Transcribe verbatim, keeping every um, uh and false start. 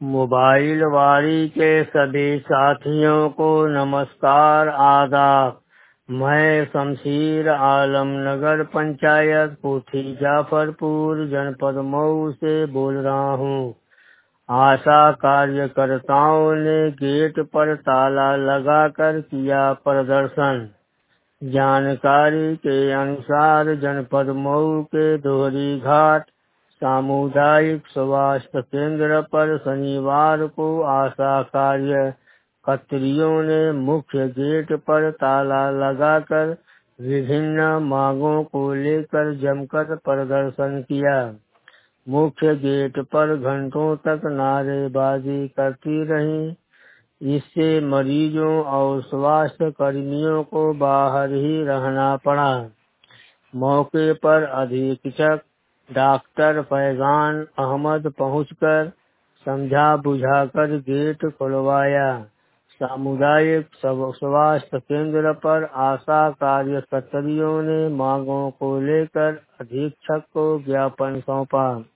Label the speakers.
Speaker 1: Mobile वारी के सभी साथियों को नमस्कार आदाब। मैं शमशीर आलम नगर पंचायत कोठी जाफरपुर जनपद मऊ से बोल रहा हूँ। आशा कार्यकर्ताओं ने गेट पर ताला लगाकर किया प्रदर्शन। जानकारी के अनुसार जनपद मऊ के दोहरी घाट सामुदायिक स्वास्थ्य केंद्र पर शनिवार को आशा कार्यकर्तियों ने मुख्य गेट पर ताला लगाकर विभिन्न मांगों को लेकर जमकर प्रदर्शन किया। मुख्य गेट पर घंटों तक नारेबाजी करती रहीं। इससे मरीजों और स्वास्थ्य कर्मियों को बाहर ही रहना पड़ा। मौके पर अधीक्षक डॉक्टर फैजान अहमद पहुंचकर समझा बुझाकर गेट खुलवाया। सामुदायिक स्वास्थ्य केंद्र पर आशा कार्यकर्तियों ने मांगों को लेकर अधीक्षक को ज्ञापन सौंपा।